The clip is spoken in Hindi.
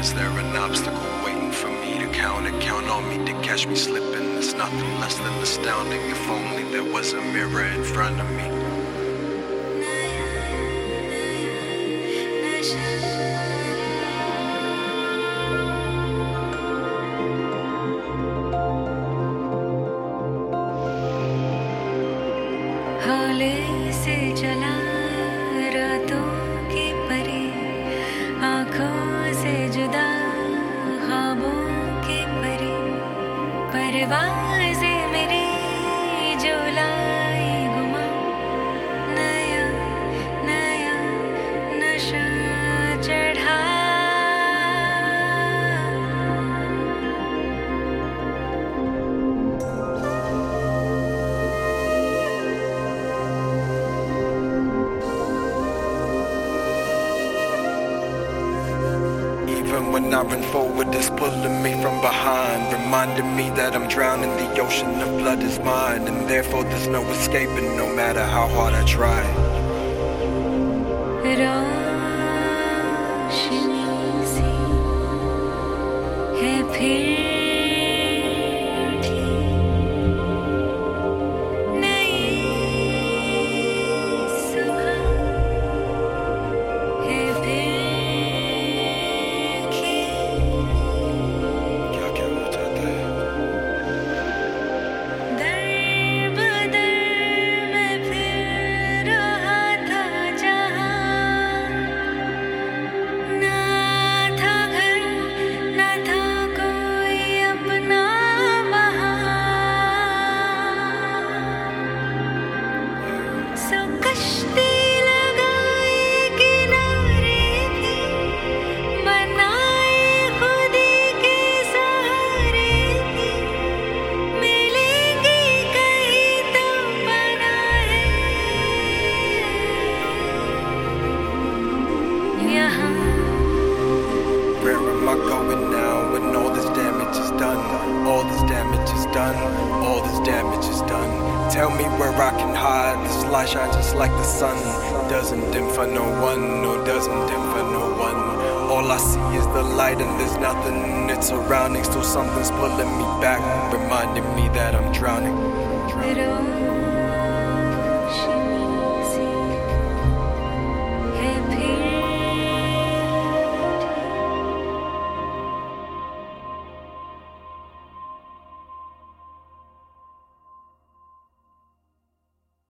Is there an obstacle waiting for me to count it? Count on me to catch me slipping. It's nothing less than astounding. If only there was a mirror in front of me. हौले से चला रातों की परी, आँखों से जुदा ख्वाबों की परी, परवाज़े मेरी जो लाई गुमा, नया नया नशा चढ़ा। Even when I run forward, it's pulling me from behind, reminding me that I'm drowning. The ocean of blood is mine, and therefore there's no escaping, no matter how hard I try. रोशनी सी है फिर नई सुबह है फिर क्या क्या हो जाता है? दर बदर में फिर रहा था जहाँ, ना था घर ना था कोई अपना वहाँ, सो कश्ती लगाई किनारे थी, बनाए खुदी के सहारे थी, मिलेंगी कहीं तो बना है यहाँ। Where am I going now when all this damage is done? All this damage is done, all this damage is done. Tell me where I can hide, this light shines just like the sun. Doesn't dim for no one, no doesn't dim for no one. All I see is the light and there's nothing in its surroundings. Still something's pulling me back, reminding me that I'm drowning. Roshni